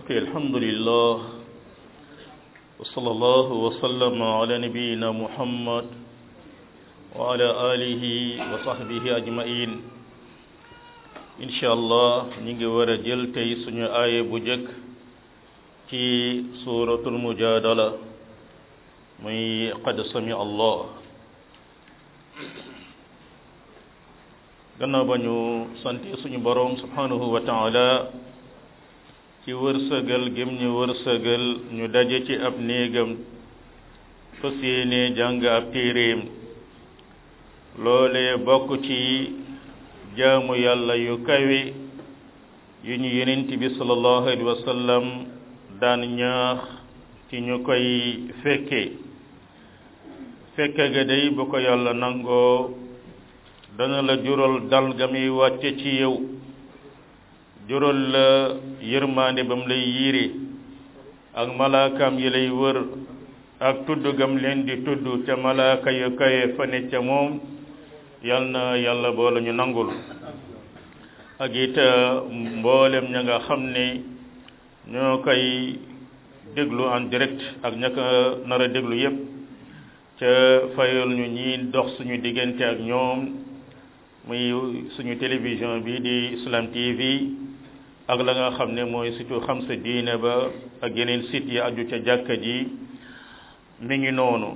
ok alhamdulillah wa sallallahu wa sallama ala nabiyyina muhammad wa ala alihi wa sahbihi ajma'in inshallah ñi ngi wara jël tay suñu aaye bu jëk ci suratul mujadala muy qad sami allah gannaaw ba ñu sante suñu borom subhanahu wa ta'ala ci wërsëgal gëm ñu wërsëgal ñu daje ci ab néegam fas yéene jàng ab téeréem loolee bokk ci jaamu yàlla yu kawe yu ñu yonent bi sallallahu alayhi wa sallam daan ñaax ci ñu koy fekke ga day bu ko yàlla nangoo dana la jural dal ga muy wàcce ci yow jural la yërmande bam lay yiire ak malaakam yi lay wër ak tudd gam leen di tudd ca malaaka yu kaye fa ne ca moom yal na yàlla boole ñu nangul ak it mboolem ña nga xam ne ñoo koy déglu en direct ak ña ko nar a déglu yépp ca fayal ñu ñi dox suñu diggante ak ñoom muy suñu télévision bi di Islam TV ak la nga xam ne mooy surtout xam sa diine ba ak yeneen site yi aju ca jàkka ji mi ngi noonu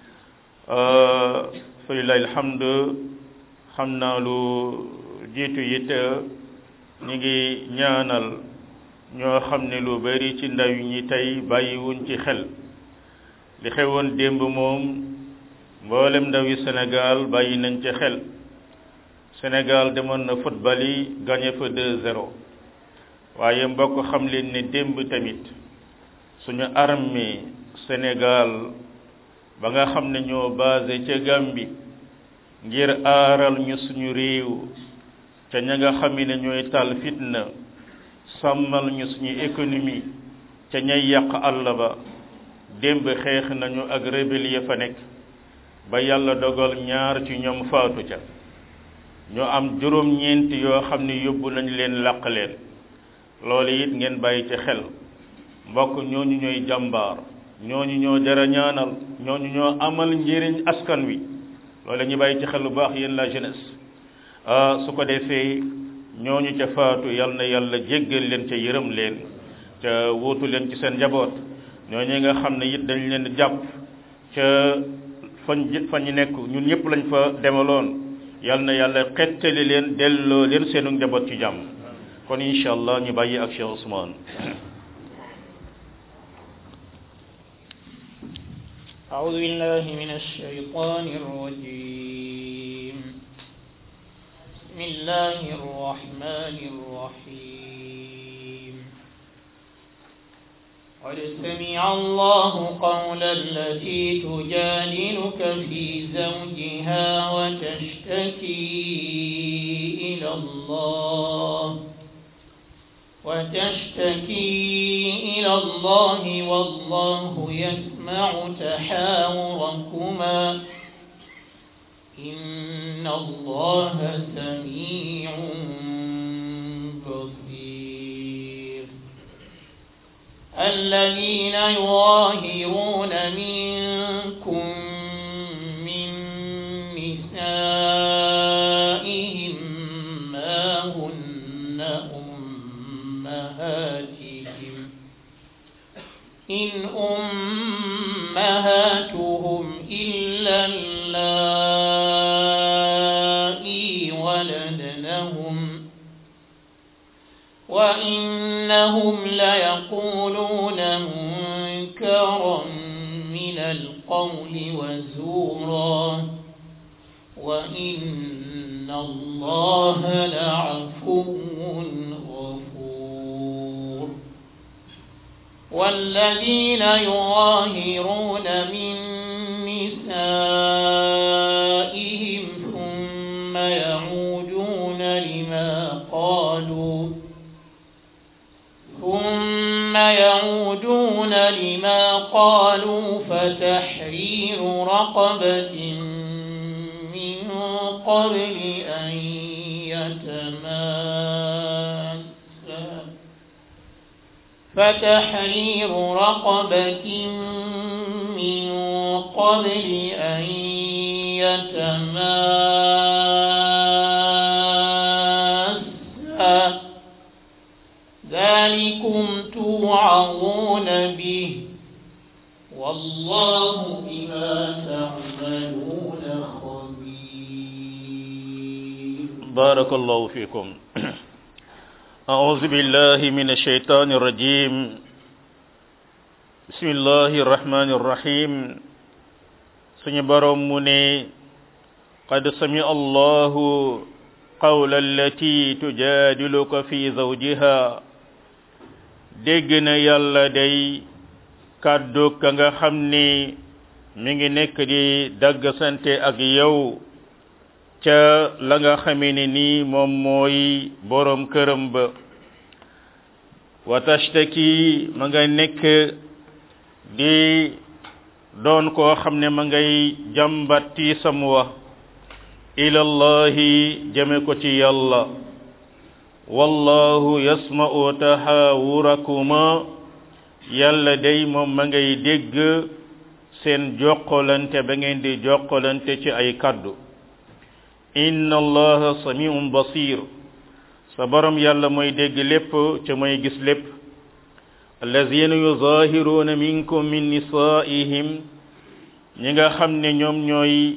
falilahi alhamdu xam naa lu jiitu it ñi ngi ñaanal ñoo xam ne lu bari ci ndaw ñi tey bàyyiwuñ ci xel li xewoon démb moom mboolem ndaw yi Sénégal bàyyi nañ ci xel Sénégal demoon na football yi gagné fa 2-0 waaye mbokk xam leen ne démb tamit suñu armée Sénégal ba nga xam ne ñoo basé ca Gambie ngir aaral ñu suñu réew ca ña nga xam ne ñooy tal fitna sàmmal ñu suñu économie ca ñay yàq àll ba démb xeex nañu ak rebelle ya fa nekk ba yàlla dogal ñaar ci ñoom faatu ca ñoo am juróom-ñeent yoo xam ne yóbbu nañ leen làq leen loolu it ngeen bàyyi ci xel mbokk ñooñu ñooy jàmbaar ñooñu ñoo jara ñaanal ñooñu ñoo amal njëriñ askan wi loolu ñu bàyyi ci xel lu baax yéen la jeunesse su ko defee ñooñu ca faatu yal na yàlla jéggal leen ca yërëm leen ca wuutu leen ci seen njaboot ñooñu nga xam ne it dañ leen jàpp ca fañ nekk ñun ñëpp lañ fa demaloon yal na yàlla xettali leen delloo leen seenu njaboot ci jàmm kon inshallah ñu bàyyi ak Cheikh Ousmane أعوذ بالله من الشيطان الرجيم بسم الله الرحمن الرحيم قد سمع الله قول التي تجادلك في زوجها وتشتكي إلى الله والله يسمع تحاوركما إن الله سميع بصير الذين يظاهرون منكم من نسائهم ما هن أمهاتهم إن أمهاتهم إلا اللائي ولدنهم وإنهم ليقولون منكرا من القول وزورا وإن الله لعفو والذين يظاهرون من نسائهم ثم يعودون لما قالوا فتحرير رقبة من قبل أن يتماسا فتحرير رقبة من قبل أن يتماسا ذلكم توعظون به والله بما تعملون خبير. بارك الله فيكم. أعوذ بالله من الشيطان الرجيم. بسم الله الرحمن الرحيم. suñu borom mu ne qad sami allahu qawla allati tujadiluka fi zawjiha dégg na yàlla day kàddu ka nga xam ni mi ngi nekk di dagg sante ak yow ca la nga xamee ne nii moom mooy borom këram ba wa tashtaki ma nga nekk di doon koo xam ne ma ngay jàmbat tiisam wa ilallahi jëme ko ci yàlla wallahu yasma'u tahawurakuma yàlla day moom ma ngay dégg seen jokkalante ba ngeen di jokkalante ci ay kaddu inna allaha sami'un basir sa borom yàlla mooy dégg lépp ca mooy gis lépp allazina yuzahiruna minkum min nisaihim ñi nga xam ne ñoom ñooy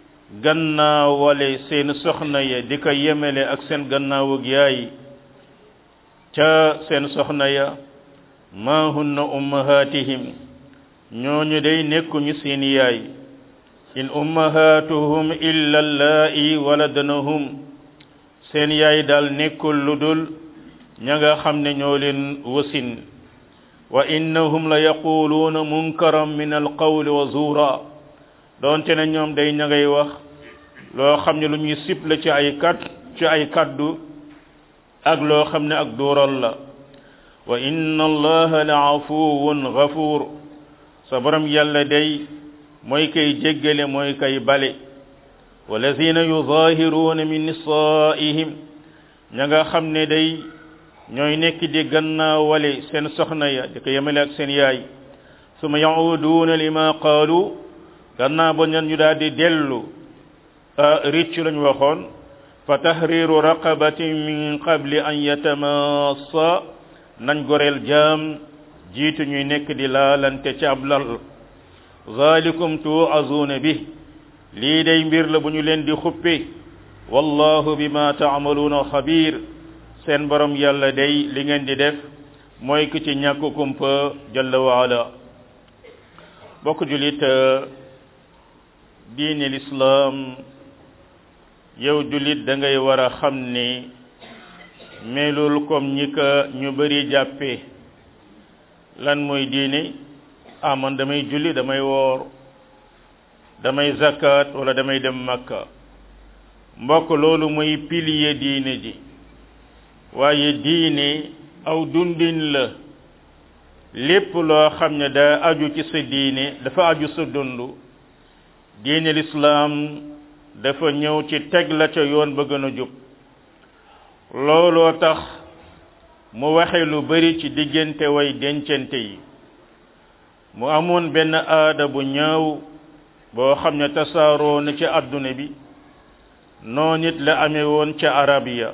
gannaawale seen soxna ya di ko yemele ak seen gannaawug yaay ca seen soxna ya ma hunna ummahatihim ñooñu day nekkuñu seen yaay in ummahatuhum illa allai waladnahum seen yaay daal nekkul lu dul ña nga xam ne ñoo leen wasin wa innahum la yaquluuna munkaran min alqawli wa zuura doonte ne ñoom day ña ngay wax loo xam ne lu ñuy sip la ci ay kaddu ak loo xam ne ak duural la wa inna allaha la afuwun ghafuur sa borom yàlla day mooy kay jéggale mooy kay bale walazina yuzahiruuna min nisaihim ña nga xam ne day ñooy nekk di gannaawale seen soxna ya di ko yemale ak seen yaay suma yauduuna lima qaalu gannaaw ba ñan ñu daal di dellu riccu lañu waxoon fa tahriru raqabatin min qabli an yatamassa nañ goreel jaam jiitu ñuy nekk di laalante ci ab lal zalikum tu'azuuna bi lii day mbir la bu ñu leen di xuppe wallahu bima ta'maluuna xabiir seen borom yàlla day li ngeen di def mooy ki ci ñàkk kumpa jalla wa ala bokk julit diine l'islam yow julit da ngay war a xam ni melul comme ñi ka ñu bari jàppe lan mooy diine man damay julli damay woor damay zakat wala damay dem makka mbokk loolu mooy pilier diine ji waaye diine aw dundin la lépp loo xam ne daa aju ci sa diine dafa aju sa dundu diine l'islam dafa ñëw ci teg la ca yoon ba gën a jub looloo tax mu waxe lu bari ci diggante way dencante yi mu amoon benn aada bu ñaaw boo xam ne tasaaroo na ci adduna bi noonu it la amee woon ca arabiya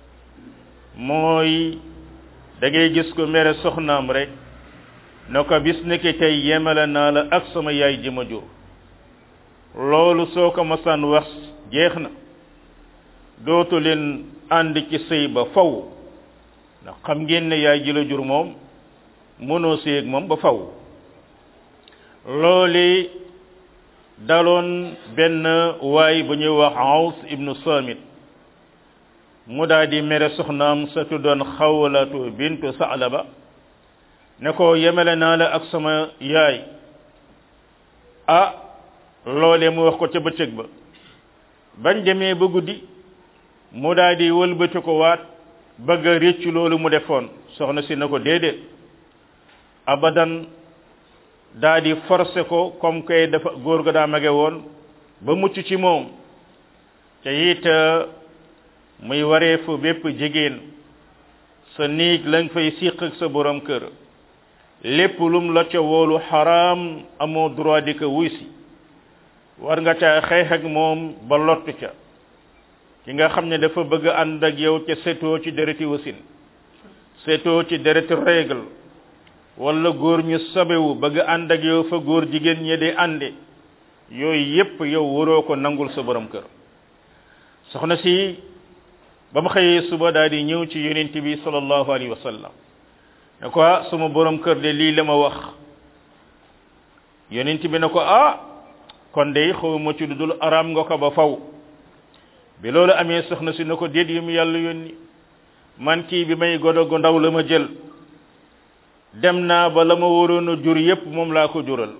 mooy da ngay gis ko mere soxnaam rek na ko bis ni ki tey yemale naa la ak sama yaay ji ma jur loolu soo ko masaan wax jeex na dootu leen ànd ci sëy ba faw ndax xam ngeen ne yaay ji la jur moom mënoo sëy ak moom ba faw loolu daloon benn waay bu ñuy wax Aws ibnu Samit mu daal di mere soxnaam sa tuddoon Xawlatu bintu Sa'laba ne ko yemele naa la ak sama yaay loolee mu wax ko ca bëccëg ba bañ demee ba guddi mu daal di wëlbati ko waat bëgg a réccu loolu mu defoon soxna si na ko déedéet abadan daa di forcé ko comme kay dafa góor ga daa mage woon ba mucc ci moom te it muy wareefu bépp jigéen sa néeg lañ fay siq ak sa borom kër lépp lum la ca woolu xaraam amoo droit di ko wuy si war nga ca xeex ak moom ba lott ca ki nga xam ne dafa bëgg ànd ak yow ca setoo ci dereti wasin setoo ci dereti règle wala góor ñu sabewu bëgg ànd ak yow fa góor jigéen ñi di ànde yooyu yépp yow waroo ko nangul sa borom kër soxna si ba mu xëyee suba daal di ñëw ci yonent bi sallallahu alayhi wa sallam ne ko suma borom kër de lii la ma wax yonent bi ne ko kon de xawma ci dudul araam nga ko ba faw bi loolu amee soxna si ne ko déet yu mu yàlla yónni man kii bi may godo gu ndaw la ma jël dem naa ba la ma waroon a jur yépp moom laa ko jural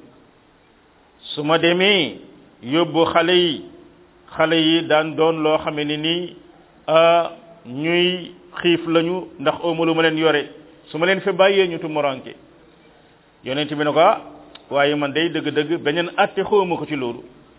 su ma demee yóbbu xale yi daan doon loo xame ne nii ñuy xiif lañu ndax ooma lu ma leen yore su ma leen fi bàyyee ñu tumuranke yonent bi ne ko waaye man day dëgg-dëgg beneen atte xawma ko ci loolu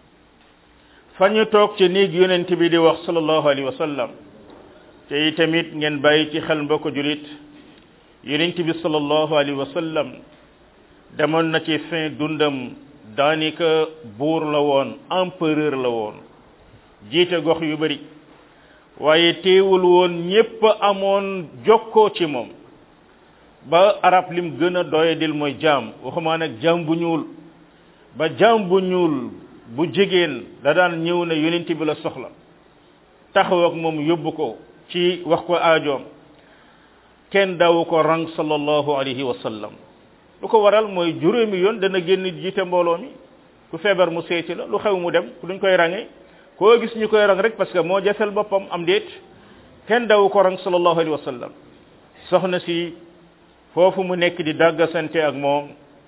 fa ñu toog ci néeg yonent bi di wax sallallahu alayhi wa sallam te tamit ngeen bàyyi ci xel mbokk julit yonent bi sallallahu alayhi wa sallam demoon na ci fin dundam daanaka buur la woon empereur la woon jiite gox yu bari waaye teewul woon ñépp amoon jokkoo ci moom ba arab lim gën a doyadil mooy jaam waxumaa nag jaam bu ñuul ba jaam bu ñuul bu jigéen da daan ñëw ne yonent bi la soxla taxaw ak moom yóbbu ko ci wax ko aajoom kenn daawu ko rang sallallahu alayhi wa sallam lu ko waral mooy juróomi yoon dana génn jiite mbooloo mi ku feebar mu seeti la lu xew mu dem ku duñ koy range koo gis ñu koy rang rek parce que moo jafel boppam am déet kenn daawu ko rang sallallahu alayhi wa sallam soxna si foofu mu nekk di dàggasante ak moom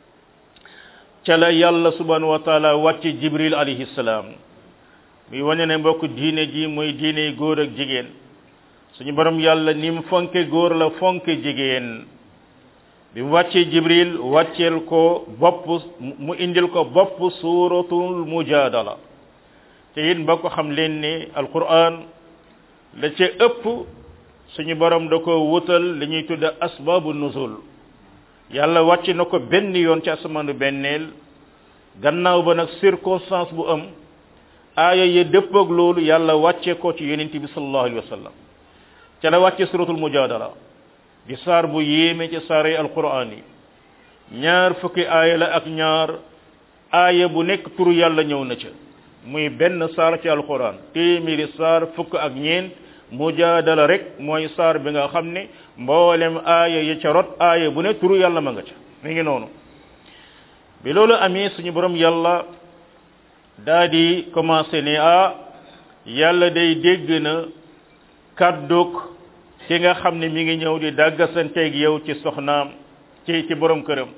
ca la yàlla subhanahu wa taala wàcce jibril alayhi salaam muy wane ne mbokk diine ji mooy diine góor ak jigéen suñu borom yàlla ni mu fonke góor la fonke jigéen bi mu wàccee jibril wàcceel ko bopp mu indil ko bopp suratul mujadala te it mbokk xam leen ne alquran la ca ëpp suñu borom da ko wutal li ñuy tudde asbabu nuzul yàlla wàcc na ko benn yoon ci asamaanu benneel gannaaw ba nag circonstance bu am aaya ya dëppoog loolu yàlla wàcce ko ci yonent bi sallallahu alayhi wa sallam ca la wàcce suratul mujadala di saar bu yéeme ci saar yi alquran yi ñaar fukki aaya la ak ñaar aaya bu nekk turu yàlla ñëw na ca muy benn saar ci alquran téeméeri saar fukk ak ñeent mujadala rek mooy saar bi nga xam ne mboolem aaya yi ca rot aaya bu ne turu yàlla ma nga ca mi ngi noonu bi loolu amee suñu borom yàlla daa di commencé ne yàlla day dégg na kàddug ki nga xam ne mi ngi ñëw di dàggasanteeg yow ci soxnaam ci borom këram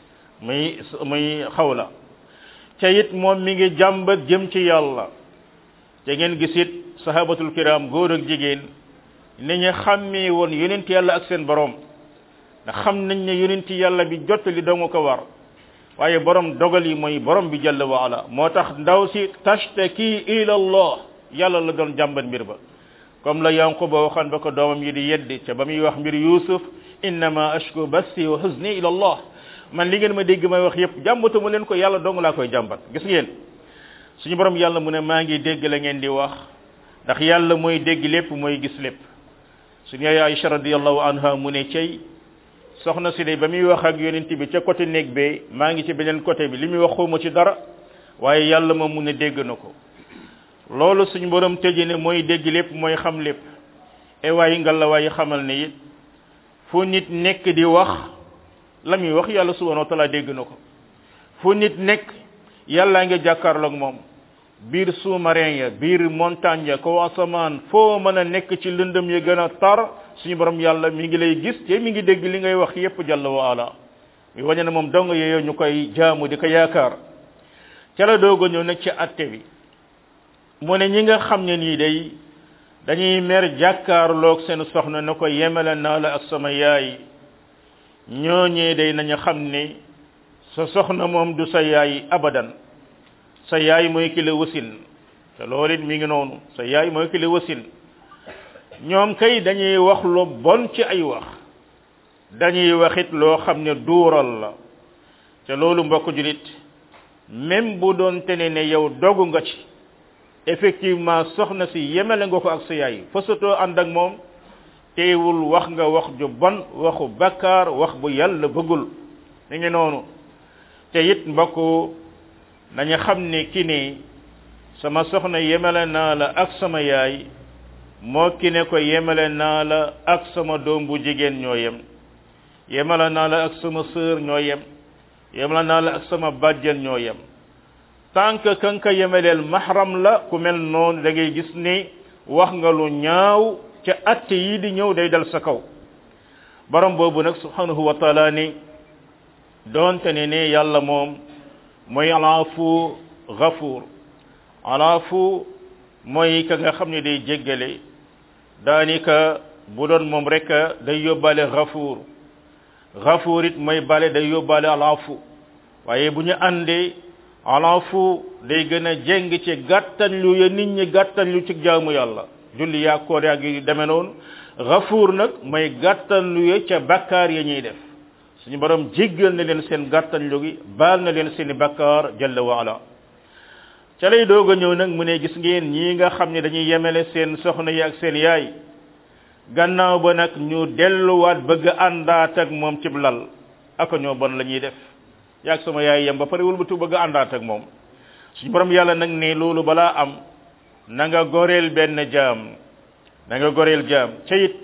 muy Xawla ca it moom mi ngi jàmbat jëm ci yàlla te ngeen gisit sahabatul kiram góor ak jigéen ni ñu xàmmee woon yonent yàlla ak seen borom ndax xam nañ ne yonent yàlla bi jottali dong ko war waaye borom dogal yi mooy borom bi jalla wa ala moo tax ndaw si tashtaki ila allah yàlla la doon jàmbat mbir ba comme la Yanquba waxoon ba ko doomam yi di yeddi ca ba muy wax mbir Yuusuf innama ashku bassi wa huzni ila allah man li ngeen ma dégg may wax yépp jàmbatuma leen ko yàlla dong laa koy jàmbat gis ngeen suñu borom yàlla mu ne maa ngi dégg la ngeen di wax ndax yàlla mooy dégg lépp mooy gis lépp suñu yaay Aïcha radiyallahu anha mu ne cey soxna si de ba muy wax ak yonent bi ca côté néeg bee maa ngi ci beneen côté bi li muy wax xawma ci dara waaye yàlla moom mu ne dégg na ko loolu suñu borom tëje ne mooy dégg lépp mooy xam lépp e waaye ngal la waaye xamal ne it fu nit nekk di wax la muy wax yàlla subhanahu wa taala dégg na ko fu nit nekk yàllaa ngi jàkkaarloog moom biir sous-marin ya biir montagne ya kaw asamaan foo mën a nekk ci lëndëm ya gën a tar suñu borom yàlla mi ngi lay gis te mi ngi dégg li ngay wax yépp jalla wa ala mi wañe ne moom dong yooyu ñu koy jaamu di ko yaakaar ca la doog a ñëw nag ci atte bi mu ne ñi nga xam ne nii day dañuy mer jàkkaarloog seen soxna na ko yemale naa la ak sama yaay ñooñee day nañu xam ne sa soxna moom du sa yaay abadan sa yaay mooy ki la wasin te loolu it mi ngi noonu sa yaay mooy ki la wasin ñoom kay dañuy wax lu bon ci ay wax dañuy waxit loo xam ne duural la te loolu mbokk julit même bu doon tene ne yow dogu nga ci effectivement soxna si yemale nga ko ak sa yaay fasatoo ànd ak moom teewul wax nga wax ju bon waxu bakkaar wax bu yàlla bëggul mi ngi noonu te it mbokk nañu xam ne ki ne sama soxna yemale naa la ak sama yaay moo ki ne ko yemale naa la ak sama doom bu jigéen ñoo yem yemale naa la ak sama sœur ñoo yem yemale naa la ak sama bàjjen ñoo yem tant que kan ka yemeleel mahram la ku mel noonu da ngay gis ni wax nga lu ñaaw ca atte yi di ñëw day dal sa kaw borom boobu nag subhanahu wa taala ni doonte ne yàlla moom mooy alaafu ghafuur alaafu mooy ka nga xam ne day jéggale daanaka bu doon moom rek day yóbbaale ghafuur ghafuur it mooy bale day yóbbaale alaafu waaye bu ñu àndee alaafu day gën a jeng ci gàttañ lu ya nit ñi gàttañ lu ci jaamu yàlla julli yaa koor yaa ngi demee noonu ghafuur nag mooy gàttañ lu ya ca bakkaar ya ñuy def suñu borom jéggal na leen seen gàttañ lu gi baal na leen seeni bakkaar jalla wa ala ca lay doog a ñëw nag mu ne gis ngeen ñii nga xam ne dañuy yemele seen soxna yi ak seen yaay gannaaw ba nag ñu delluwaat bëgg àndaat ak moom cib lal ak ñoo bon la ñuy def yaag sama yaay yem ba pare wëlbatu bëgg àndaat ak moom suñu borom yàlla nag ne loolu balaa am na nga goreel benn jaam na nga goreel jaam ca it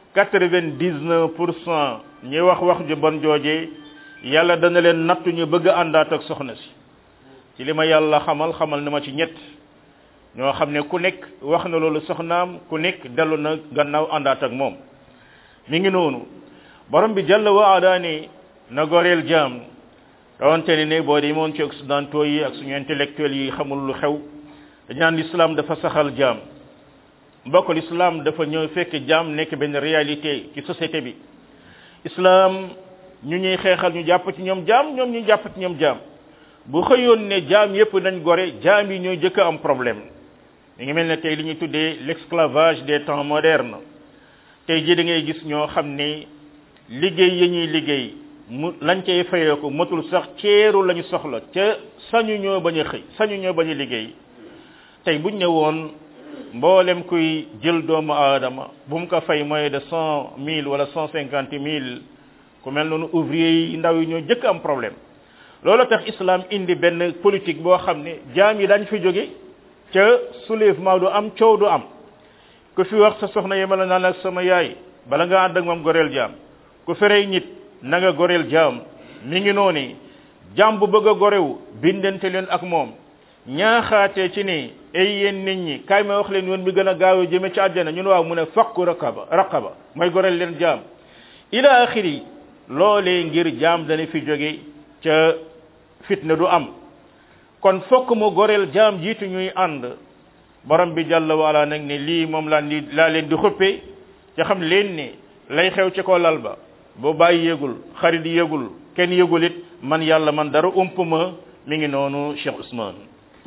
99% ñi wax ju bon jooje yàlla dana leen nattu ñu bëgg àndaat ak soxna si ci li ma yàlla xamal na ma ci ñett ñoo xam ne ku nekk wax na loolu soxnaam ku nekk dellu na gannaaw àndaat ak moom mi ngi noonu borom bi jalla wa ala ne na goreel jaam rawante ne boo demoon ci occidentaux yi ak suñu intellectuels yi xamul lu xew dañu naan l'islam dafa saxal jaam mbokk l'islam dafa ñëw fekk jaam nekk benn réalité ci société bi islam ñu ñuy xeexal ñu jàpp ci ñoom jaam ñoom ñu jàpp ci ñoom jaam bu xëyoon ne jaam yépp nañ gore jaam yi ñooy jëkk am problème mi ngi mel ne tey li ñuy tuddee l'esclavage des temps modernes tey ji da ngay gis ñoo xam ne liggéey yi ñuy liggéey mu lañ cay fayee ko matul sax ceeru lañu soxla ca sañu ñoo bañ a xëy sañu ñoo bañ a liggéey tey buñ ne woon mboolem kuy jël doomu aadama bu mu ko fay moins de 100 000 wala 150 000 ku mel noonu ouvrier yi ndaw yi ñoo jëkk am problème loolu tax islam indi benn politique boo xam ne jaam yi dañ fi jóge ca soulèvement du am coow du am ku fi wax sa soxna yemale naa ak sama yaay bala nga ànd ak moom goreel jaam ku ferey nit na nga goreel jaam mi ngi noonu jaam bu bëgg a gorewu bindante leen ak moom ñaaxaatee ci ni ay yéen nit ñi kaay ma wax leen yoon bi gën a gaaw jëme ci àjjana ñun waaw mu ne fakku raqaba mooy goreel leen jaam ila axiri loolee ngir jaam dana fi jóge ca fitna du am kon fokk mu goreel jaam jiitu ñuy ànd borom bi jàlla wala nag ne lii moom laa leen di xuppe ca xam leen ne lay xew ci ko lal ba boo bàyyi yëgul xarit yëgul kenn yëgul it man yàlla man dara ump ma mi ngi noonu Cheikh Ousmane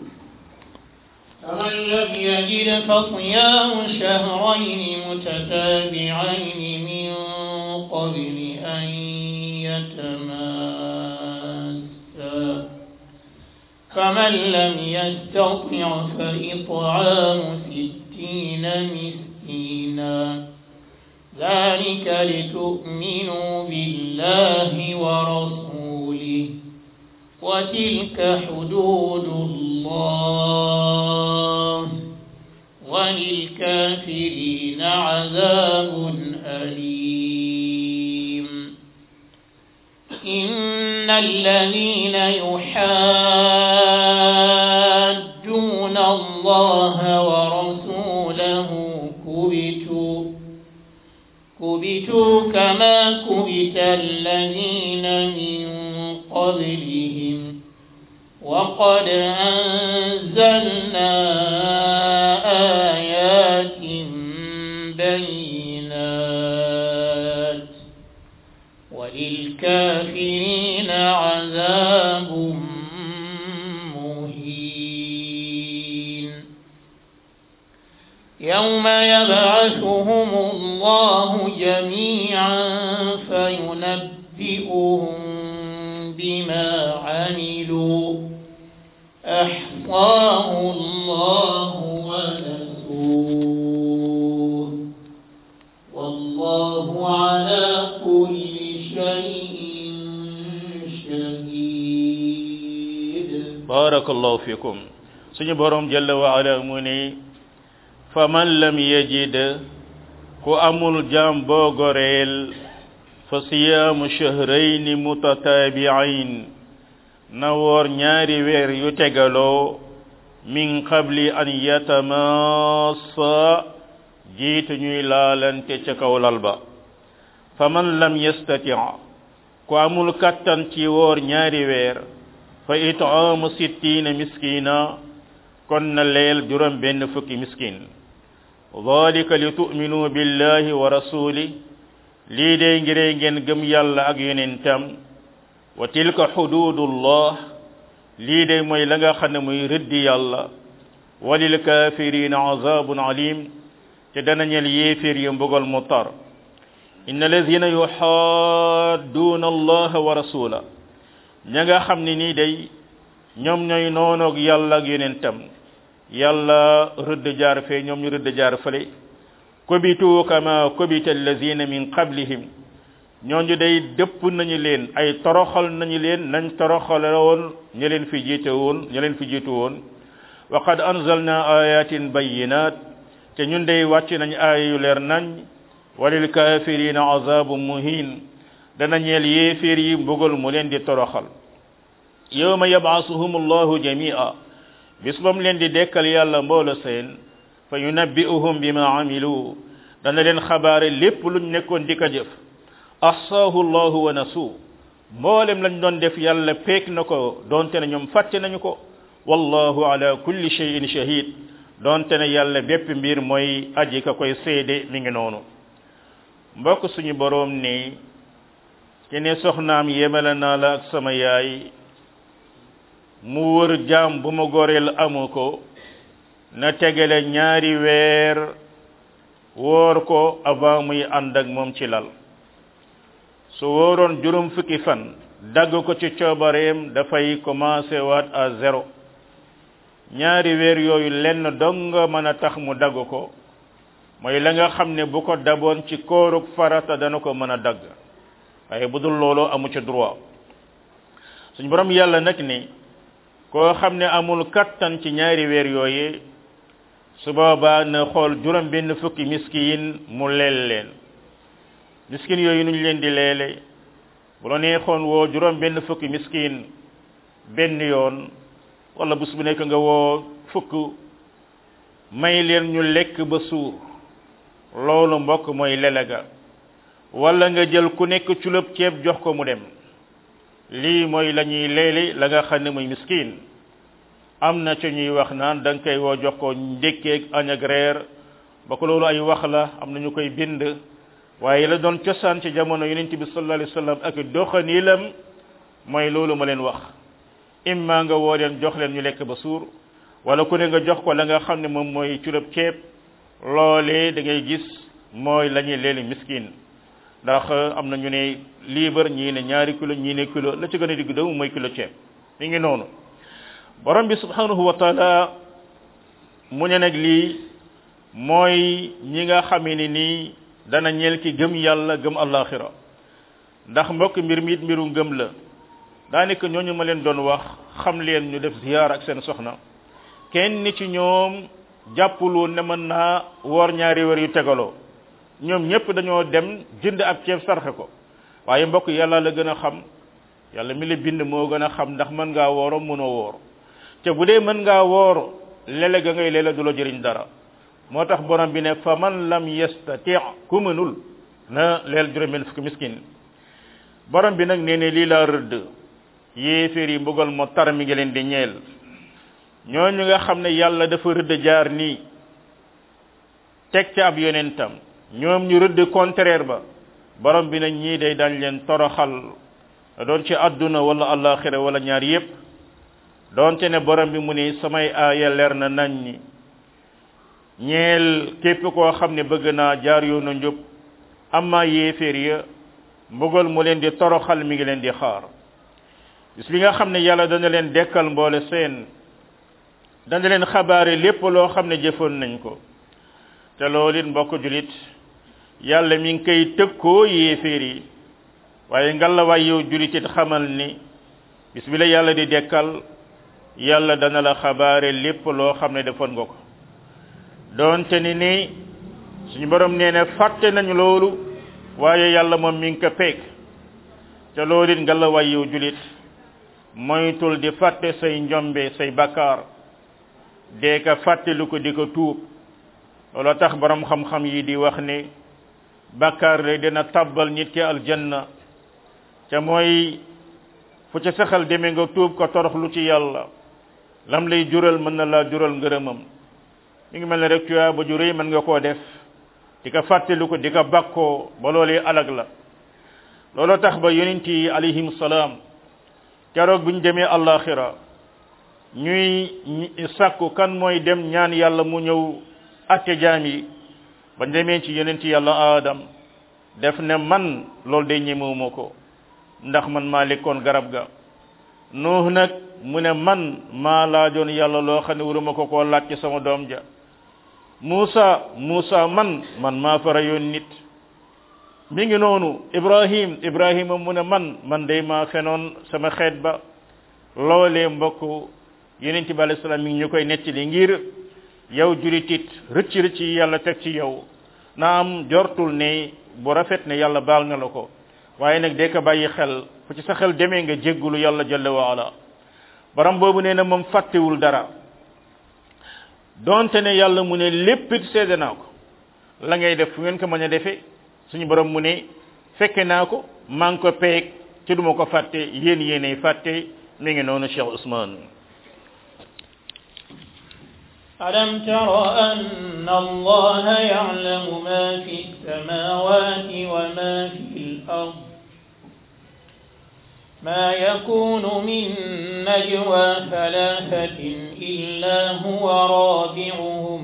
فمن لم يجد فصيام شهرين متتابعين من قبل أن يتماسا فمن لم يستطع فإطعام 60 مسكينا ذلك لتؤمنوا بالله ورسوله وتلك حدود الله وللكافرين عذاب أليم إن الذين يحادون الله ورسوله كبتوا كما كبت الذين من قبلهم وقد أنزلنا آيات بينات وللكافرين عذاب مهين يوم يبعثهم الله جميعا فينبئهم ينبئهم بما عملوا أحصاه الله ونسوه والله على كل شيء شهيد. بارك الله فيكم. سني بروم جل وعلا مني فمن لم يجد كو أمول جام بوغوريل فصيام شهرين متتابعين نور ñaari weer yu tegaloo min qabli an yatamassa jiitu ñuy laalante ca kaw lal ba faman lam yastati ku amul kattan ci woor ñaari weer fa it'amu 60 miskina kon na leel juróom benn fukki miskin dhalika li tu'minu billahi wa rasuli lii de ngir ngeen gëm yàlla ak yonentam wa tilka hududullah lii de mooy la nga xam ne muy rëddi yàlla walil kafirina azabun alim te dana ñel yéeféer yi mbugal mu tar inna lazina yuhadduna allah wa rasula ña nga xam ne nii day ñoom ñooy noonoog yàlla ak yonentam yàlla rëdd jaar fee ñoom ñu rëdd jaar fële kubitu kama kubita allazina min qablihim ñooñu day dëpp nañu leen ay toroxal nañu leen nañ toroxaloon ña leen fi jiitu woon wa qad anzalna ayatin bayyinat te ñun day wàcc nañ aaya yu leer nañ walil kafirina azabun muhin dana ñeel yéeféer yi mbugal mu leen di toroxal yawma yab'asuhum allahu jami'a bis bam leen di dekkal yàlla mboolo seen fa yunabbi'uhum bima amilu dana leen xabaare lépp luñ nekkoon di ko jëf ahsahu allahu wa nasu mboolem lañ doon def yàlla peek na ko donte ne ñoom fàtte nañu ko wallahu ala kulli shay'in shahid donte ne yàlla bépp mbir mooy aji ka koy seede mi ngi noonu mbokk suñu boroom ni ci ne soxnaam yemale naa la ak sama yaay mu wër jaam bu ma goreel amu ko na tegale ñaari weer woor ko avant muy ànd ak moom ci lal su wóoroon juróom fukki fan dagg ko ci coobareem dafay commencé waat à zéro ñaari weer yooyu lenn dong nga mën a tax mu dagg ko mooy la nga xam ne bu ko daboon ci koorug farata dana ko mën a dagg waaye bu dul loolu amu ci droit suñu borom yàlla nag ni koo xam ne amul kattan ci ñaari weer yooyu su boobaa na xool juróom benn fukki miskin mu leel leen miskin yooyu nuñ leen di leele bu la neexoon woo juróom benn fukki miskin benn yoon wala bés bu nekk nga woo fukk may leen ñu lekk ba suur loolu mbokk mooy lele ga wala nga jël ku nekk culub ceeb jox ko mu dem lii mooy la ñuy leele la nga xam ne muy miskin am na ci ñuy wax naan da nga koy woo jox ko ndékkeeg añ ak reer ba ko loolu ay wax la am na ñu koy bind waaye la doon cosaan ci jamono yonent bi sallallahu alayhi wasallam ak doxaniilam mooy loolu ma leen wax imma nga woo leen jox leen ñu lekk ba suur wala ku ne nga jox ko la nga xam ne moom mooy culub ceeb loolee da ngay gis mooy la ñuy leeli miskin ndax am na ñu ne liibar ñii ne ñaari kilo ñii ne kilo la ci gën a digg doomu mooy kilo ceeb mi ngi noonu borom bi subhanahu wa taala mu ne nag lii mooy ñi nga xamee ni nii dana ñeel ki gëm yàlla gëm alaxira ndax mbokk mbir mi it mbiru ngëm la daanaka ñooñu ma leen doon wax xam leen ñu def ziyaar ak seen soxna kenn ci ñoom jàppul woon ne mën naa woor ñaari weer yu tegaloo ñoom ñëpp dañoo dem jënd ab ceeb sarxe ko waaye mbokk yàlla la gën a xam yàlla mi la bind moo gën a xam ndax mën ngaa wooro mënoo woor te bu dee mën ngaa woor lele ga ngay lele du la jëriñ dara moo tax borom bi ne fa man lam yastati ku mënul na leel juróom-benn fukki miskin borom bi nag nee ne lii laa rëdd yéeféer yi mbugal moo tar mi ngi leen di ñeel ñooñu nga xam ne yàlla dafa rëdd jaar nii teg ci ab yonentam ñoom ñu rëdd contraire ba borom bi nag ñii day dañ leen toroxal doon ci àdduna wala alaxira wala ñaar yépp doonte ne borom bi mu ne samay aaya leer na nañ ñi ñeel képp koo xam ne bëgg naa jaar yoonu njub amma yéeféer ya mbugal mu leen di toroxal mi ngi leen di xaar bis bi nga xam ne yàlla dana leen dekkal mboole seen dana leen xabaare lépp loo xam ne jëfoon nañ ko te loolu it mbokk julit yàlla mi ngi koy tëkkoo yéeféer yi waaye ngalawaay yow julit it xamal ni bis bi la yàlla di dekkal yàlla dana la xabaare lépp loo xam ne defoon nga ko doonte ni suñu borom nee na fàtte nañu loolu waaye yàlla moom mi ngi ko peeg te loolu it ngalawaay yow julit moytul di fàtte say njombe say bakkaar dee ka fàtte lu ko di ko tuub looloo tax borom xam-xam yi di wax ni bakkaar lay dina tabbal nit ki aljanna ca mooy fu ca saxal demee nga tuub ko toroxlu ci yàlla lam lay jural mën na laa jural ngërëmam mi ngi mel ne rek tuyaa ba ju rëy mën nga koo def di ko fàttelu ko di ko bakkoo ba loolee alag la looloo tax ba yonent yi alayhim salaam keroog bu ñu demee àllaaxira ñuy sàkku kan mooy dem ñaan yàlla mu ñëw atte jaam yi ba demee ci yonent yàlla aadam def ne man loolu day ñemewuma ko ndax man maa lekkoon garab ga nuux nag mu ne man maa laajoon yàlla loo xam ne waruma ko koo laaj ci sama doom ja Muusa man maa fa rayoon nit mi ngi noonu Ibrahima mu ne man day maa fenoon sama xeet ba loolee mbokk yonent bi alayhi salaam mi ngi ñu koy nettali ngir yow julitit rëcc yi yàlla teg ci yow na am jortul ne bu rafet ne yàlla baal na la ko waaye nag dee ko bàyyi xel fu ci sa xel demee nga jéggulu yàlla jalla wa ala borom boobu nee na moom fàttewul dara donte ne yàlla mu ne léppit seede naa ko la ngay def fu ngeen ko mën a defee suñu borom mu ne fekke naa ko maa ngi ko peeg ci duma ko fàtte yéenay fàtte mi ngi noonu Cheikh Ousmane ألم تر أن الله يعلم ما في السماوات وما في الأرض ما يكون من نجوى ثلاثة إلا هو رابعهم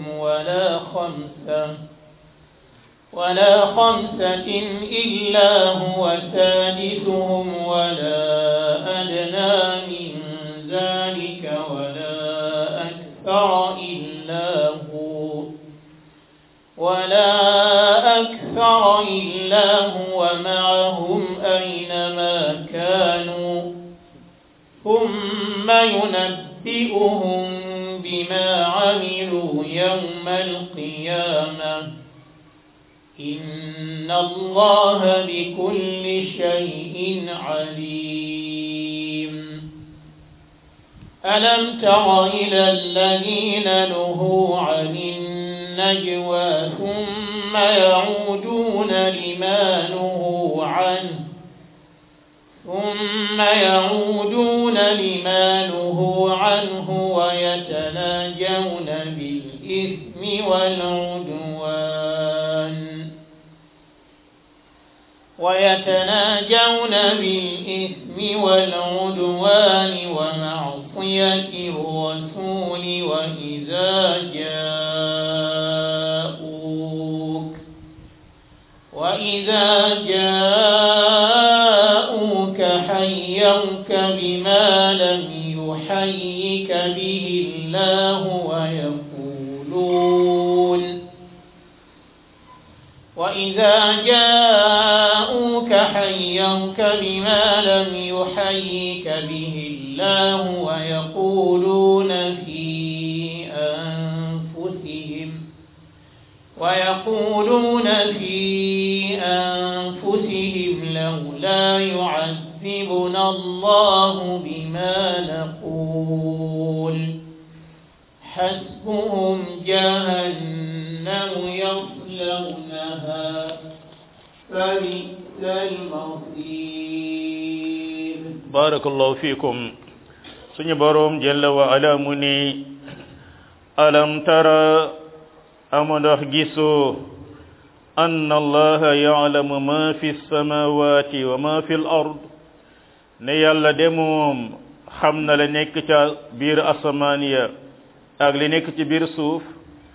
ولا خمسة إلا هو سادسهم ولا أدنى من ذلك ولا أكثر إلا هو معهم أينما كانوا ثم ينبئهم بما عملوا يوم القيامة إن الله بكل شيء عليم ألم تر إلى الذين نهوا عن النجوى ثم يعودون لما نهوا عنه ويتناجون بالإثم والعدوان ومعصية الرسول وإذا جاءوك حيوك بما لم يحيك به الله ويقولون في أنفسهم لولا يعذبنا الله بما نقول حسبهم جهنم يصلونها فبئس المصير. بارك الله فيكم. سني بروم جل وعلا مني ألم ترى أمدح جسو أن الله يعلم ما في السماوات وما في الأرض نيال دموم خمنا لنك بير أسمانيا أغلي نك بير سوف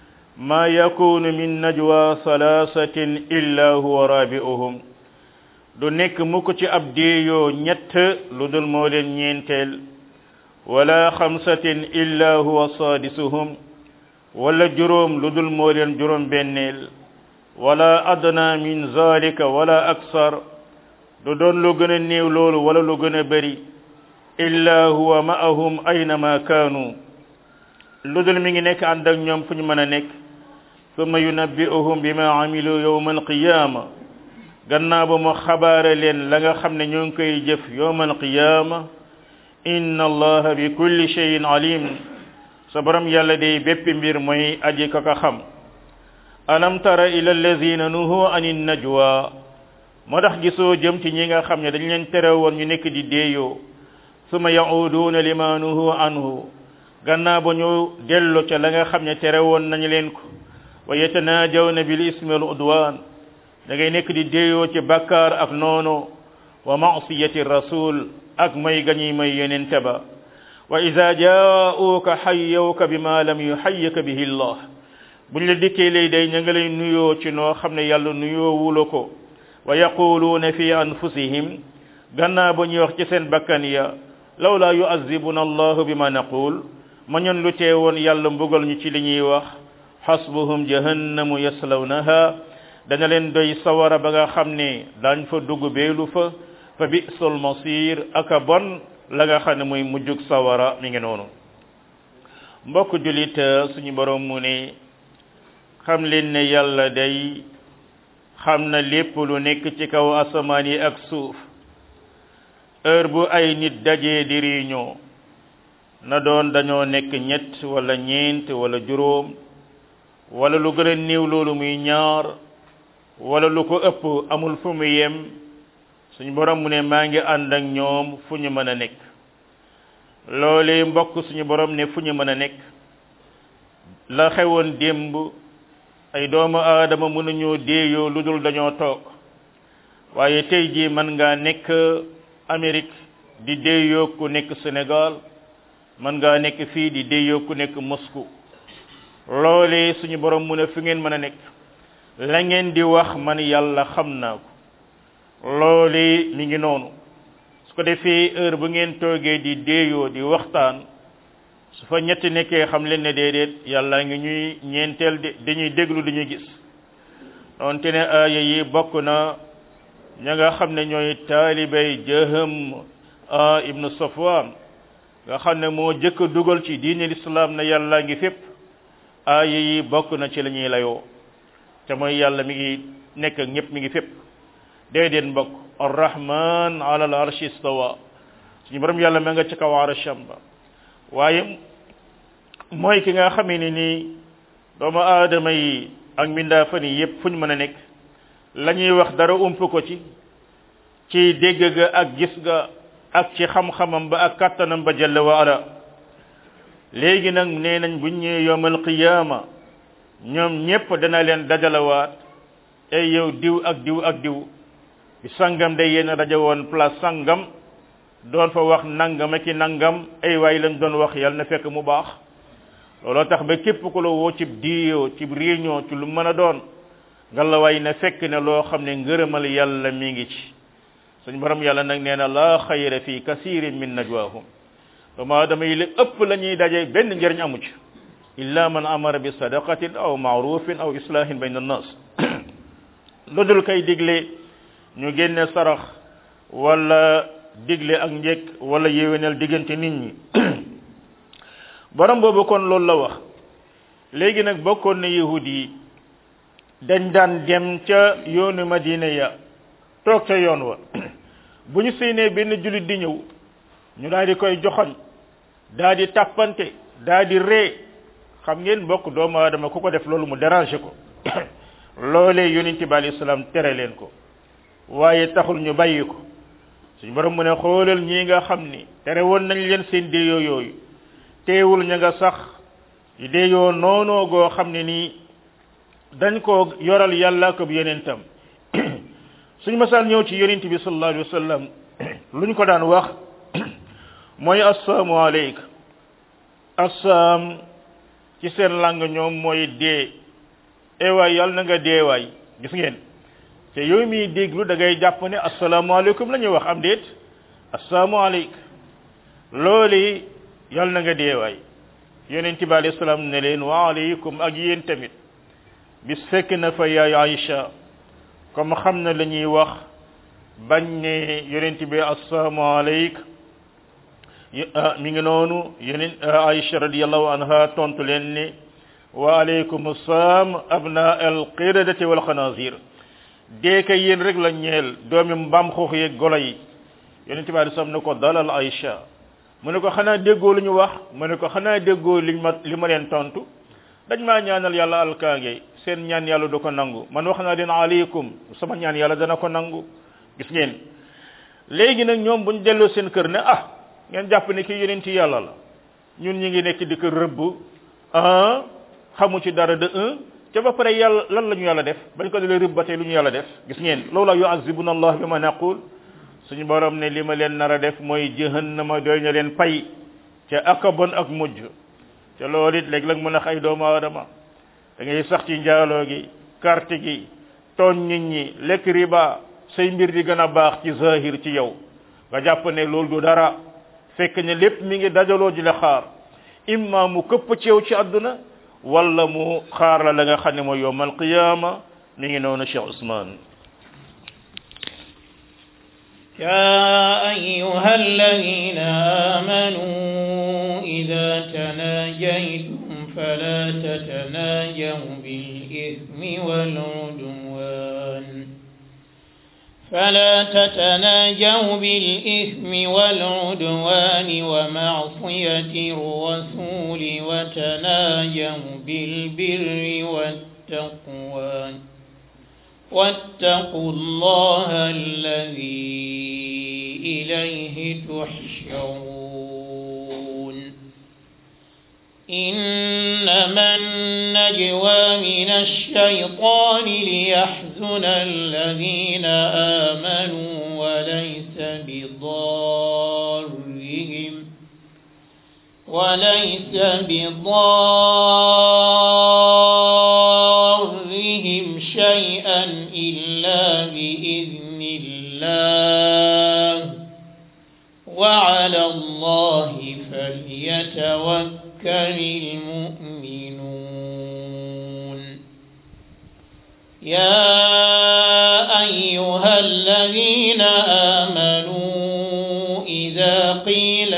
ما يكون من نجوى ثلاثة إلا هو رابعهم du nekk mukk ci ab déeyoo ñett lu dul moo leen ñeenteel wala xamsatin illa huwa saadisuhum wala juróom lu dul moo leen juróom benneel wala adna min zalika wala aksar du doon lu gën a néew loolu wala lu gën a bari illa huwa ma'ahum aynama kaanu lu dul mi ngi nekk ànd ak ñoom fu ñu mën a nekk summa yunabbi'uhum bima amilu yawma alqiyama gannaaw ba mu xabaare leen la nga xam ne ñoo ngi koy jëf yawma alqiyama inna allaha bi kulli shay'in alim sa borom yàlla day bépp mbir mooy aji ka xam alam tara ila allazina nuhu anin najwa moo tax gisoo jëm ci ñi nga xam ne dañ leen tere woon ñu nekk di déeyoo suma ya'uduna lima nuhu anhu gannaaw ba ñu dellu ca la nga xam ne tere woon nañu leen ko wa yatanajawna bil ismi wal udwan da ngay nekk di déeyoo ci bakkaar ak noono wa ma'siyati rasul ak may gañuy may yonente ba wa idha jaa'uka hayyuka bima lam yuhayyika bihi Allah buñ la dikkee lay day ña nga lay nuyoo ci noo xam ne yàlla nuyoo wulo ko wa yaquluuna fi anfusihim gannaaw ba ñuy wax ci seen bakkan ya lawla yu'azzibuna allahu bima naqul ma ñun lu teewoon yàlla mbugal ñu ci li ñuy wax hasbuhum jahannamu yaslawnaha dana leen doy sawara ba nga xam ne daañ fa dugg beelu fa bi'sul masir aka bon la nga xam ne muy mujjug sawara mi ngi noonu mbokk julit suñu borom mu ne xam leen ne yàlla day xam na lépp lu nekk ci kaw asamaan yi ak suuf heure bu ay nit dajee di réunion na doon dañoo nekk ñett wala ñeent wala juróom wala lu gën a néew loolu muy ñaar wala lu ko ëpp amul fu mu yem suñu borom mu ne maa ngi ànd ak ñoom fu ñu mën a nekk loolee mbokk suñu borom ne fu ñu mën a nekk la xewoon démb ay doomu aadama mënuñoo déeyoo lu dul dañoo toog waaye tey jii mën ngaa nekk Amérique di déeyoo ku nekk Sénégal mën ngaa nekk fii di déeyoo ku nekk Moscou loolee suñu borom mu ne fu ngeen mën a nekk la ngeen di wax man yàlla xam naa ko loolee mi ngi noonu su ko defee heure bu ngeen toogee di déeyoo di waxtaan su fa ñetti nekkee xam leen ne déedéet yàlla ngi ñuy ñeenteel dañuy déglu dañuy gis donte ne aaya yi bokk na ña nga xam ne ñooy taalibay Jaham ibnu Safwan nga xam ne moo jëkk a dugal ci diine l'islam na yàlla ngi fépp aaya yi bokk na ci la ñuy layoo te mooy yàlla mi ngi nekk ak ñëpp mi ngi fépp déedéet mbokk arrahman ala al arshi istawa suñu borom yàlla ma nga ci kaw arsham ba waaye mooy ki nga xamee ne nii doomu aadama yi ak mbindaafan yi yépp fu ñu mën a nekk la ñuy wax dara ump ko ci dégg ga ak gis ga ak ci xam-xamam ba ak kattanam ba jalla wa ala léegi nag nee nañ buñ ñëwee yawmal qiyaama ñoom ñépp dana leen dajalawaat ay yow diw ak diw ak diw bi sangam day yéen a daje woon place sangam doon fa wax nangam ak i nangam ay waay lañ doon wax yàlla na fekk mu baax looloo tax ba képp ku la woo cib diyo cib réunion ci lu mën a doon ngalla waay na fekk ne loo xam ne ngërëmal yàlla mi ngi ci suñ borom yàlla nag nee na laa xayra fi kasirin min najwaahum doomu aadama yi li ëpp la ñuy daje benn njëriñ amu ci illa man amara bi sadaqatin aw maarufin aw islahin bayna annas lu dul kay digle ñu génne sarax wala digle ak njekk wala yéwénal diggante nit ñi borom boobu kon loolu la wax léegi nag bokkoon na yahud yi dañ daan dem ca yoonu Madina ya toog ca yoon wa bu ñu séenee benn jullit di ñëw ñu daal di koy joxoñ daal di tàppante daal di ree xam ngeen mbokk doomu aadama ku ko def loolu mu déranger ko loolee yonent bi alayhi salaam tere leen ko waaye taxul ñu bàyyi ko suñu borom mu ne xoolal ñii nga xam ni tere woon nañ leen seen déeyoo yooyu teewul ña nga sax di déeyoo noonoo goo xam ne nii dañ ko yoral yàlla ko yonentam suñu masal ñëw ci yonent bi sallallahu alayhi wa sallam luñ ko daan wax mooy assalaamu alayka assaam ci seen lang ñoom mooy dee ewaay yàlla na nga deewaay gis ngeen te yow mi déglu da ngay jàpp ne asalaamaaleykum la ñuy wax am déet asalaamaaleykum loolu yàlla na nga deewaay yonent bi alayhi salaam ne leen wa aleykum ak yéen tamit bis fekk na fa yaay Aïcha comme xam na la ñuy wax bañ ne yonent bi asalaamaaleykum mi ngi noonu yonent Aïcha radiyallahu anha tontu leen ne wa aleykum assalaam abna al qiradati wal xanazir deeka yéen rek la ñeel doomi mbaam xuux yeeg golo yi yonent bi alayhi salaam ne ko dalal Aïcha mu ne ko xanaa déggoo lu ñu wax mu ne ko xanaa déggoo li ma leen tontu dañ maa ñaanal yàlla alkaange seen ñaan yàlla du ko nangu man wax naa leen aleykum sama ñaan yàlla dana ko nangu gis ngeen léegi nag ñoom buñ delloo seen kër ne ngeen jàpp ne kii yonent yàlla la ñun ñi ngi nekk di ko rëbb xamu ci dara de te ba pare yàlla lan la ñu yàlla def bañ ko dalee rëbb ba tey lu ñu yàlla def gis ngeen loolu la yu'azzibuna allah bi ma naqul suñu borom ne li ma leen nar a def mooy jahannama doy na leen pay ca aka bon ak mujj ca loolu it léeg-léeg mën a xay doomu aadama da ngay sax ci njaaloo gi carte gi tooñ nit ñi lekk riba say mbir di gën a baax ci zahir ci yow nga jàpp ne loolu du dara fekk ne lépp mi ngi dajaloo di la xaar imma mu këpp ci yow ci àdduna wala mu xaar la nga xam ne mooy yawmal qiyaama mi ngi noonu Cheikh Ousmane يا أيها الذين آمنوا إذا تناجيتم فلا تتناجوا بالإثم والعدوان ومعصية الرسول وتناجوا بالبر والتقوى واتقوا الله الذي إليه تحشرون إنما النجوى من الشيطان ليحزن الذين آمنوا وليس بضارهم شيئا إلا بإذن الله وعلى الله فليتوكل المؤمنون يا أيها الذين آمنوا إذا قيل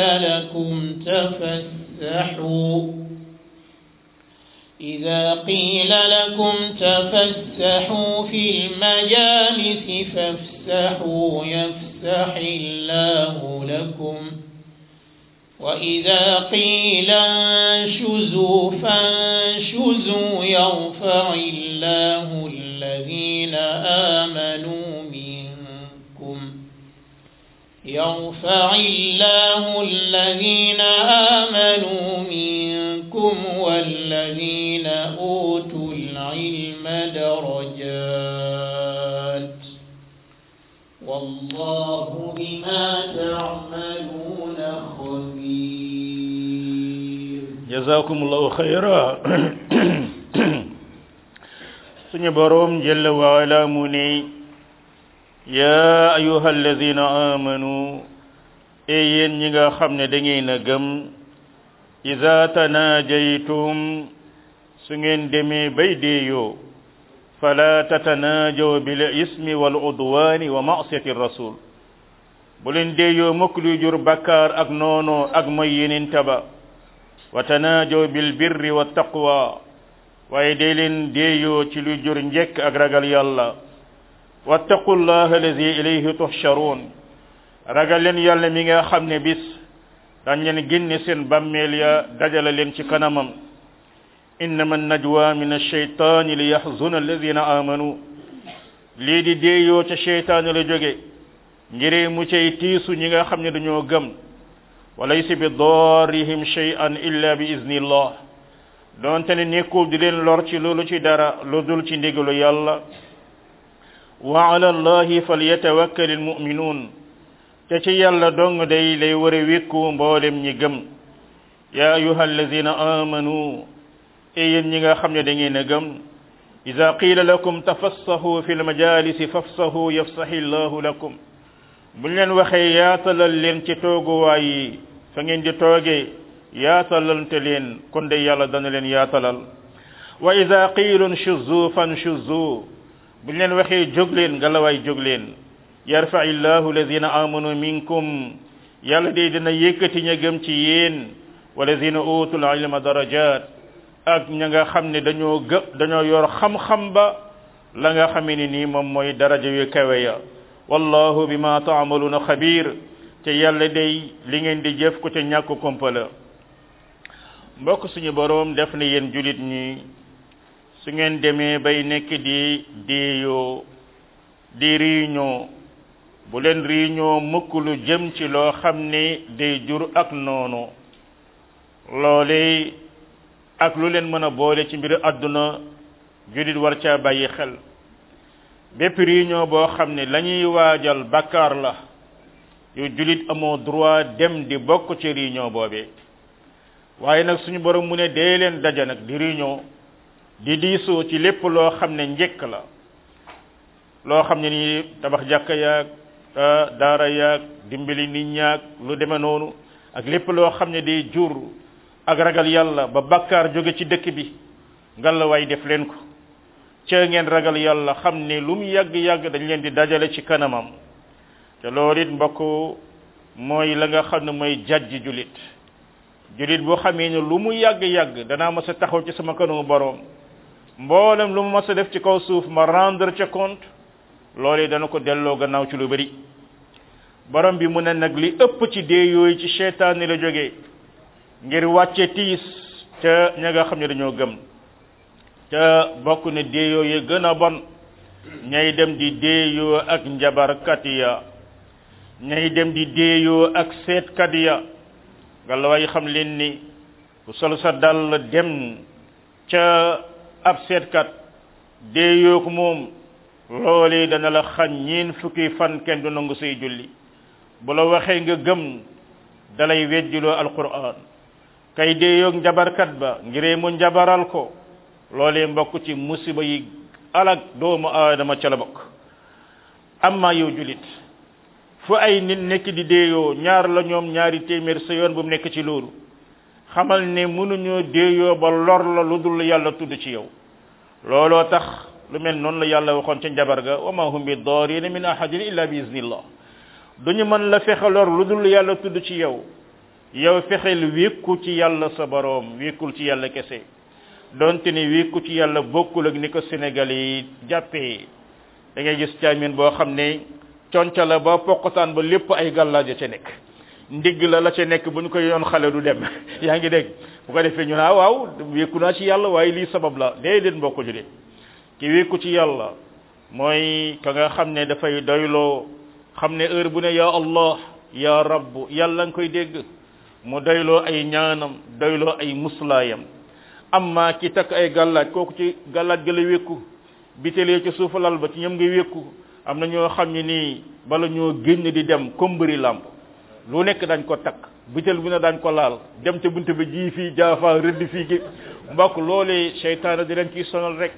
لكم تفسحوا في المجالس فافسحوا يفسح الله لكم وإذا قيل انشزوا فانشزوا يرفع الله الذين آمنوا منكم والذين أوتوا العلم درجات والله بما تعملون خبير جزاكم الله خيرا suñu borom jalla wa ala mu ne ya ayyuhal ladhina amanu e yéen ñi nga xam ne da ngeen a gëm iza tanajaytum su ngeen demee bay deeyoo fala tatanajaw bil ismi wal udwani wa ma'siyati rasul bu leen deeyoo mukk luy jur bakkaar ak noono ak mooy yeneen taba wa tanajaw bil birri wat taqwa waaye dee leen deeyoo ci luy jur njekk ak ragal yàlla wattaqullaha allazi ilayhi tuhsharun ragal leen yàlla mi nga xam ne bis dañ leen génne seen bàmmeel ya dajale leen ci kanamam innama najwa min ash-shaytani li yahzuna alladhina amanu lii di deeyoo ca sheytaane la jóge ngir mu cay tiisu ñi nga xam ne dañoo gëm walaysa bi darrihim shay'an illa bi iznillah doonte ne nekkul di leen lor ci loolu ci dara lu dul ci ndigalu yàlla wa ala allahi falyatawakkal almu'minun te ci yàlla dong day lay war a wékku mboolem ñi gëm ya ayuha alladhina amanu e yéen ñi nga xam ne da ngeen a gëm ida qila lakum tafassahu fi lmajalisi fafsahu yafsahi llahu lakum buñ leen waxee yaatalal leen ci tooguwaay yi fa ngeen di toogee yaatalante leen kon de yàlla dana leen yaatalal wa ida qiilun shuzzu fanshuzzu buñ leen waxee jóg leen ngalawaay jóg leen yarfa'i llahu alladhina amanu minkum yàlla de dina yëkkati ña gëm ci yéen walladhina utul ilma darajat ak ña nga xam ne dañoo yor xam-xam ba la nga xamee ni nii moom mooy daraja yu kawe ya wallahu bima ta'maluna xabir te yàlla day li ngeen di jëf ko ca ñàkk kumpa la mbokk suñu boroom def na yéen julit ñi su ngeen demee bay nekk di déeyoo di réunion bu leen réunion mukk lu jëm ci loo xam ne day jur ak noonu loole ak lu leen mën a boole ci mbiru àdduna julit war caa bàyyi xel bépp réunion boo xam ne la ñuy waajal bakkaar la yow julit amoo droit dem di bokk ci réunion boobee waaye nag suñu borom mu ne dee leen daja nag di réunion di diisoo ci lépp loo xam ne njëkk la loo xam ne nii tabax jàkka yaag daara yaag dimbali nit ñaag lu deme noonu ak lépp loo xam ne day jur ak ragal yàlla ba bakkaar jóge ci dëkk bi ngalla waay def leen ko ca ngeen ragal yàlla xam ne lu mu yàgg-yàgg dañ leen di dajale ci kanamam te loolu it mbokk mooy la nga xam ne mooy jajji julit julit boo xamee ne lu mu yàgg-yàgg danaa mas a taxaw ci sama kanamu boroom mboolem lu mu mas a def ci kaw suuf ma rendre ca compte loolu dana ko delloo gannaaw ci lu bari borom bi mu ne nag li ëpp ci dee yooyu ci seytaane la jógee ngir wàcce tiis ca ña nga xam ne dañoo gëm te bokk ne dee yooyu gën a bon ñay dem di deeyoo ak njabarkat ya ñay dem di deeyoo ak seetkat ya ngalawaay xam leen ni bu sol sa dal dem ca ab seetkat deeyoo ko moom loolee dana la xañ ñeen fukki fan kenn du nangu say julli bu la waxee nga gëm dalay weddiloo alquran kay deeyoog njabarkat ba ngiree mu njabaral ko loolee mbokk ci musiba yi alak doomu aadama ca la bokk amma yow julit fu ay nit nekk di deeyoo ñaar la ñoom ñaari téeméer sa yoon bu mu nekk ci loolu xamal ne mënuñoo deeyoo ba lor la lu dul yàlla tudd ci yow looloo tax lu mel noonu la yàlla waxoon ca njabar ga wa ma hum bi daarina min ahadin illa bi iznillah duñu mën la fexe lor lu dul yàlla tudd ci yow yow fexeel wékku ci yàlla sa boroom wékkul ci yàlla kese donte ne wékku ci yàlla bokkul ak ni ko Sénégal yi jàppee da ngay gis caamin boo xam ne conca la ba poqotaan ba lépp ay gàllaaja ca nekk ndigg la ca nekk bu ñu ko yoon xale du dem yaa ngi dégg bu ko defee ñu naa waaw wékku naa ci yàlla waaye lii sabab la déedéet mbokk julit ki wékku ci yàlla mooy ka nga xam ne dafay doyloo xam ne heure bu ne ya allah ya rabb yàlla nga koy dégg mu doyloo ay ñaanam doyloo ay muslaayam amma ki takk ay gàllaaj kooku ci gàllaaj ga la wékku bitelee ci suufu lal ba ci ñoom nga wékku am na ñoo xam ne nii bala ñoo génn di dem kombëri làmp lu nekk dañ ko takk bitel bu ne dañ ko laal dem ca bunte ba ji fii jaafa rëdd fii gi mbokk loolee seytaane di leen ciy sonal rek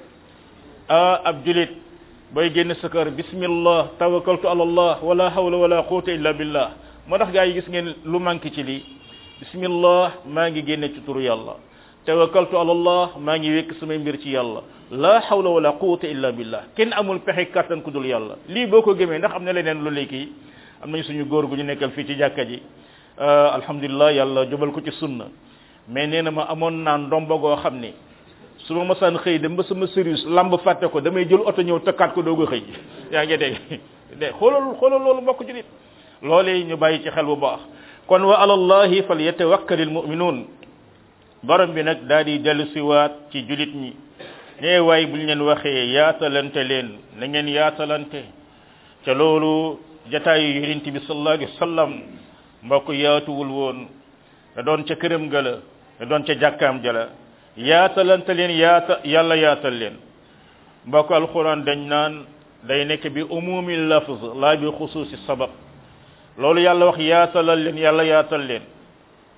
ab julit booy génn sa kër bismillah tawakkaltu ala allah wala hawla wala quwwata illa billah moo tax gaa yi gis ngeen lu manqué ci lii bismillah maa ngi génne ci turu yàlla tawakkaltu ala allah maa ngi wekk samay mbir ci yàlla la hawla wala quwwata illa billah kenn amul pexe kattan ku dul yàlla lii boo ko gëmee ndax am na leneen lu léegi am nañu suñu góor gu ñu nekkal fii ci jàkka ji alhamdulillah yàlla jubal ko ci sunna mais nee na ma amoon naa ndomba goo xam ne su ma masaan xëy dem ba sama service lamb fàtte ko damay jël oto ñëw tëkkaat ko doog a xëy yaa ngi dégg de xoolal loolu mbokk julit loolee ñu bàyyi ci xel bu baax kon wa ala allahi falyatawakkalil mu'minun borom bi nag daal di dellu siwaat ci julit ñi nee waay bu ñu leen waxee yaatalante leen na ngeen yaatalante ca loolu jataayu yonent bi sallallahu alayhi wa sallam mbokk yaatuwul woon da doon ca këram ga la da doon ca jàkkaam ja la yaatalante leen yàlla yaatal leen mbokk alquran dañ naan day nekk bi umumi lafz laa bi xusuusi sabab loolu yàlla wax yaatalal leen yàlla yaatal leen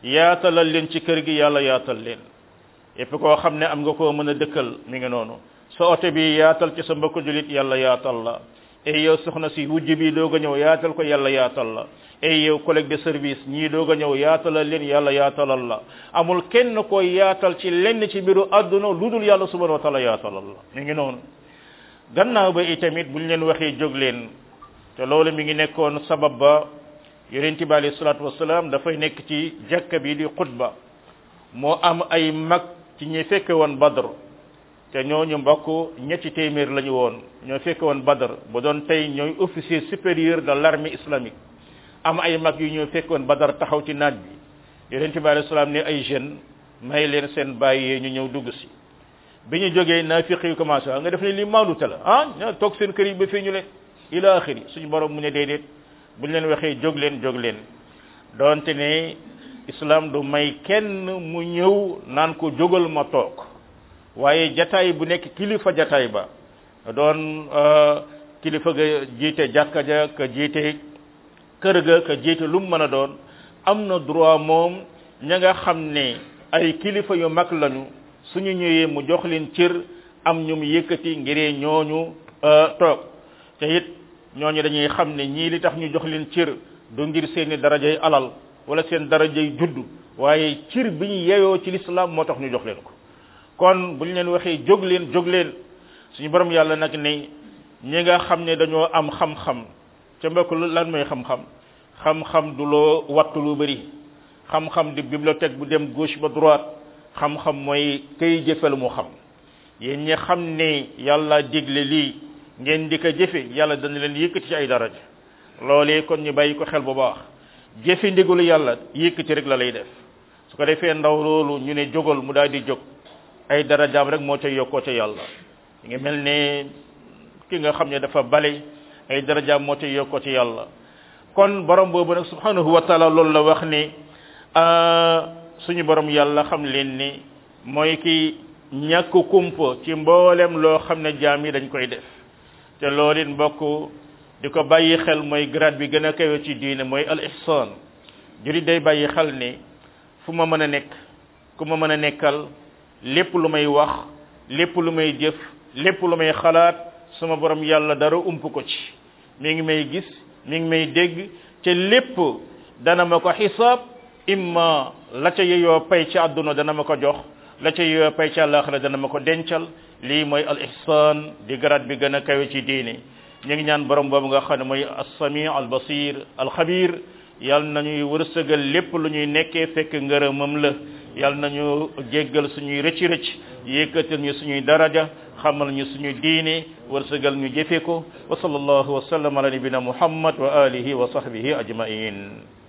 yaatalal leen ci kër gi yàlla yaatal leen yépp koo xam ne am nga koo mën a dëkkal mi ngi noonu sa oto bi yaatal ci sa mbokku julit yàlla yaatal la et yow soxna si wujj bi doog a ñëw yaatal ko yàlla yaatal la et yow collègue de service ñii doog a ñëw yaatalal leen yàlla yaatalal la amul kenn koy yaatal ci lenn ci mbiru àdduna lu dul yàlla subhanahu wa taala yaatalal la mi ngi noonu gannaaw ba itamit buñ leen waxee jóg leen te loolu mi ngi nekkoon sabab ba yonent bi alayhi salaatu wasalaam dafay nekk ci jàkka bi di xutba moo am ay mag ci ñi fekke woon Badr te ñooñu mbokk ñetti téeméer lañu woon ñoo fekke woon Badr bu doon tey ñooy officier supérieur de l'armée islamique am ay mag yu ñoo fekke woon Badr taxaw ci naaj bi yonent bi alayhi salaam ne ay jeunes may leen seen bàyyee ñu ñëw dugg si bi ñu jógee naafiq yi commencé nga def ne li maanute la ñoo toog seen kër yi ba fii ñu leen ila axiri suñu borom mu ne déedéet buñ leen waxee jóg leen doonte ne islam du may kenn mu ñëw naan ko jógal ma toog waaye jataay bu nekk kilifa jataay ba doon kilifa ga jiite jàkka ja ka jiite kër ga ka jiite lu mu mën a doon am na droit moom ña nga xam ne ay kilifa yu mag lañu suñu ñëwee mu jox leen cër am ñu mu yëkkati ngiree ñooñu toog te it ñooñu dañuy xam ne ñii li tax ñu jox leen cër du ngir seeni darajay alal wala seen darajay juddu waaye cër bi ñu yeyoo ci l'islam moo tax ñu jox leen ko kon bu ñu leen waxee jóg leen suñu borom yàlla nag ne ñi nga xam ne dañoo am xam-xam ca mbokk lan mooy xam-xam du loo wattu lu bari xam-xam di bibliothèque bu dem gauche ba droite xam-xam mooy kay jëfal mu xam yéen ñi xam ne yàlla digle lii ngeen di ko jëfe yàlla dana leen yëkkati ci ay daraja loolee kon ñu bàyyi ko xel bu baax jëfe ndigalu yàlla yëkkati rek la lay def su ko defee ndaw loolu ñu ne jógal mu daal di jóg ay darajaam rek moo ca yokkoo ca yàlla ngi mel ne ki nga xam ne dafa bale ay darajaam moo ca yokkoo ca yàlla kon borom boobu nag subhanahu wa taala loolu la wax ne suñu borom yàlla xam leen ni mooy ki ñàkk kumpa ci mboolem loo xam ne jaam yi dañ koy def te loolu it mbokk di ko bàyyi xel mooy grade bi gën a kawe ci diine mooy al ihsan jurit day bàyyi xel ni fu ma mën a nekk ku ma mën a nekkal lépp lu may wax lépp lu may jëf lépp lu may xalaat sama borom yàlla dara ump ko ci mi ngi may gis mi ngi may dégg te lépp dana ma ko xisaab imma la ca yeyoo pay ci àdduna dana ma ko jox la ca yeyoo pay ci àllaaxira dana ma ko dencal lii mooy al ihsan di grade bi gën a kawe ci diine ñu ngi ñaan borom boobu nga xam ne mooy as-sami al-basir al-xabir yal nañuy wërsëgal lépp lu ñuy nekkee fekk ngërëmam la yal nañu jéggal suñuy rëcc yëkkatal ñu suñuy daraja xamal ñu suñu diine wërsëgal ñu jëfe ko wa sallallahu wa sallam ala nabina muhammad wa alihi wa sahbihi ajmain